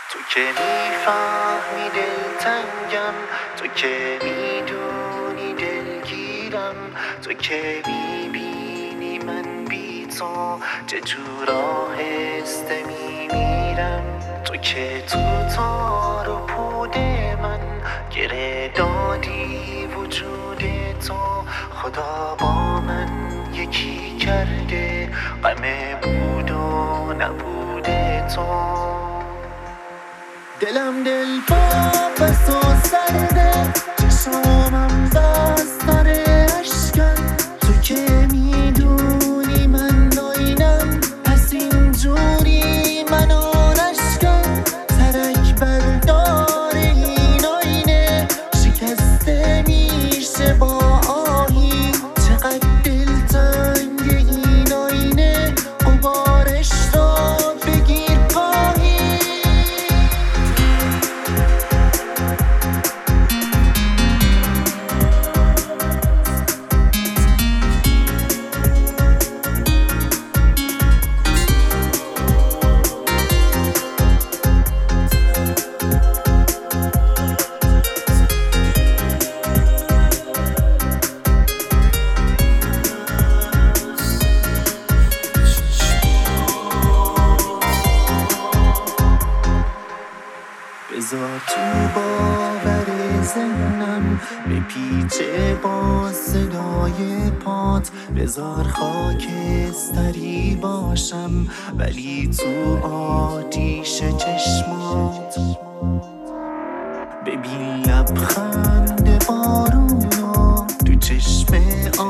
تو که میفهمی دلتنگم، تو که میدونی دلگیرم، تو که میبینی من بی تو چه تو راهسته میمیرم، تو که تو تار و پود من گره دادی وجود تو. خدا با من یکی کرده غم بود و نبوده تو. دلم دل واپس و سرده، چشمم بستر اشکن، تو که میدونی من ناینم، پس اینجوری منو نشکن. ترک بردار این آینه شکسته میشه با آهی، چقدر دلتنگ این آینه غبارش رو بگیر پاهی. بذار تو باور ذهنم بپیچه با صدای پات، بذار خاکستری باشم ولی تو آتیش چشمات. ببین لبخند بارونو تو چشم